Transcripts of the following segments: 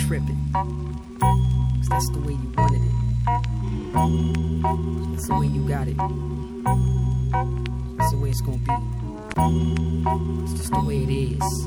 tripping. 'Cause that's the way you wanted it. That's the way you got it. That's the way it's gonna be. It's just the way it is.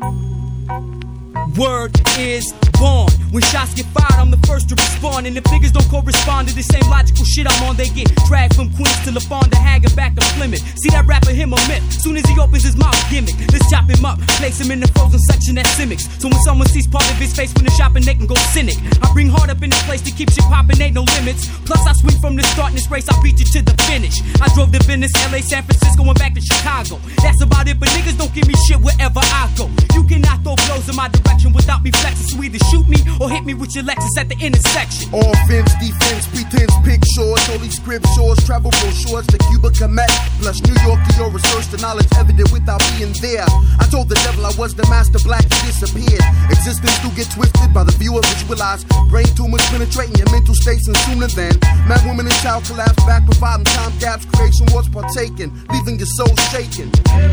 Word is born. When shots get fired, I'm the first to respond. And if niggas don't correspond to the same logical shit I'm on, they get dragged from Queens to LaFonda, Hagen back to Plymouth. See that rapper, him a myth. Soon as he opens his mouth, gimmick. Let's chop him up, place him in the frozen section at Simics. So when someone sees part of his face when they're shopping, they can go cynic. I bring heart up in this place to keep shit popping, ain't no limits. Plus I swing from the start in this race, I beat you to the finish. I drove to Venice, LA, San Francisco, and back to Chicago. That's about it, but niggas don't give me shit wherever I go. You cannot throw blows in my direction without me flexing. So either shoot me or hit me with your Lexus at the intersection. Offense, defense, pretense, pictures, holy scriptures, travel brochures to Cuba, Kemet, plus New York to your research, the knowledge evident without being there. I told the devil I was the master black, he disappeared. Existence do get twisted by the viewer visualized. Brain tumors penetrating your mental states and sooner than man, woman, and child collapse back, providing time gaps, creation was partaken, leaving your soul shaken.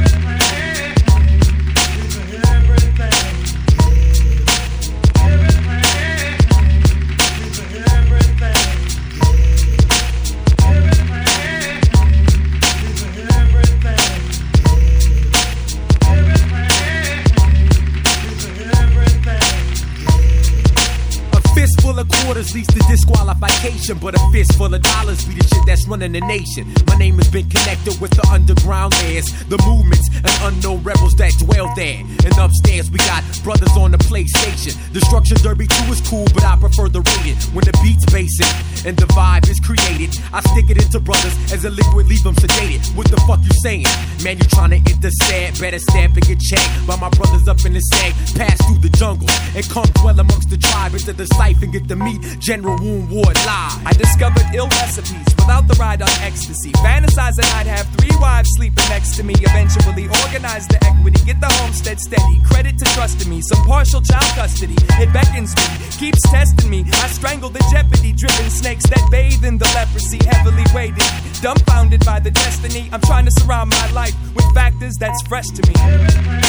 Quarters leads to disqualification, but a fist full of dollars be the shit that's running the nation. My name has been connected with the underground layers, the movements and unknown rebels that dwell there. And upstairs we got brothers on the PlayStation. The structure Derby 2 is cool, but I prefer the rated. When the beat's basic and the vibe is created, I stick it into brothers as a liquid, leave them sedated. What the fuck you saying? Man, you trying to intercept, better stamp and get checked by my brothers up in the sag. Pass through the jungle and come dwell amongst the tribe into the cipher and get the meat. General Wound Ward live. I discovered ill recipes without the ride on ecstasy. Fantasizing I'd have 3 wives sleeping next to me. Eventually organize the equity, get the homestead steady. Credit to trusting me, some partial child custody. It beckons me, keeps testing me. I strangle the jeopardy-driven snakes that bathe in the leprosy, heavily weighted, dumbfounded by the destiny. I'm trying to surround my life with factors that's fresh to me. Everything.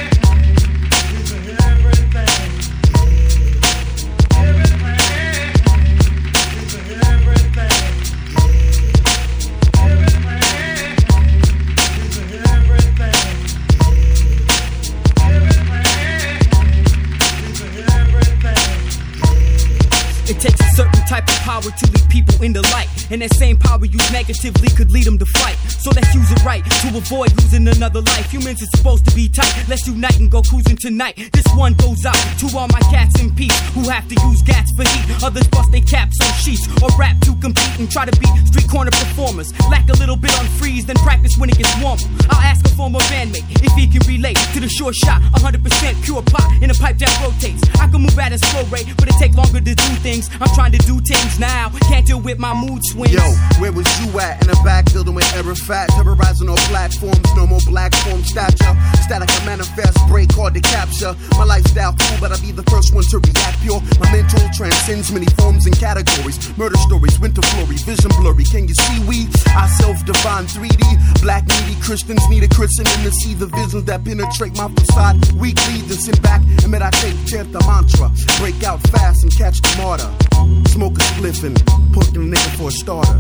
It takes a certain type of power to lead people in the light, and that same power used negatively could lead them to fight. So let's use it right to avoid losing another life. Humans are supposed to be tight. Let's unite and go cruising tonight. This one goes out to all my cats in peace who have to use gats for heat. Others bust their caps on sheets or rap to compete and try to be street corner performers. Lack a little bit on freeze, then practice when it gets warmer. I'll ask a former bandmate if he can relate to the short shot, 100% pure pop in a pipe that rotates. I can move at a slow rate, but it take longer to do things. I'm trying to do things now, can't deal with my mood swings. Yo, where was you at? In the back building with error fat, terrorizing all platforms, no more black form stature. Static I manifest, break hard to capture. My lifestyle cool, but I'll be the first one to react pure. My mental transcends many forms and categories. Murder stories, winter flurry, vision blurry. Can you see we? I self-divine 3D. Black needy Christians need a christening to see the visions that penetrate my facade. Weekly, then sit back and meditate, chant the mantra. Break out fast and catch the martyr. Smoke a spliff and put the nigga for a starter.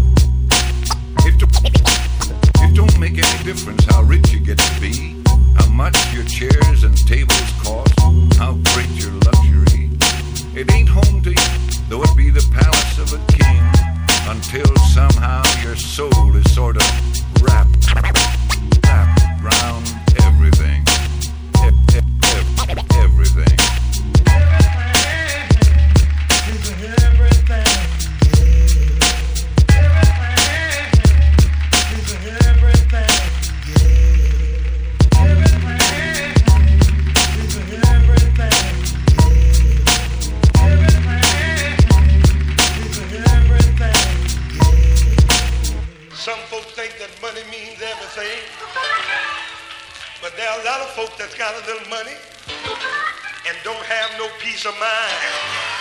It don't make any difference how rich you get to be, how much your chairs and tables cost, how great your luxury. It ain't home to you, though it be the palace of a king, until somehow your soul is sort of wrapped round everything. Everything. Some folks think that money means everything, but there are a lot of folks that's got a little money and don't have no peace of mind.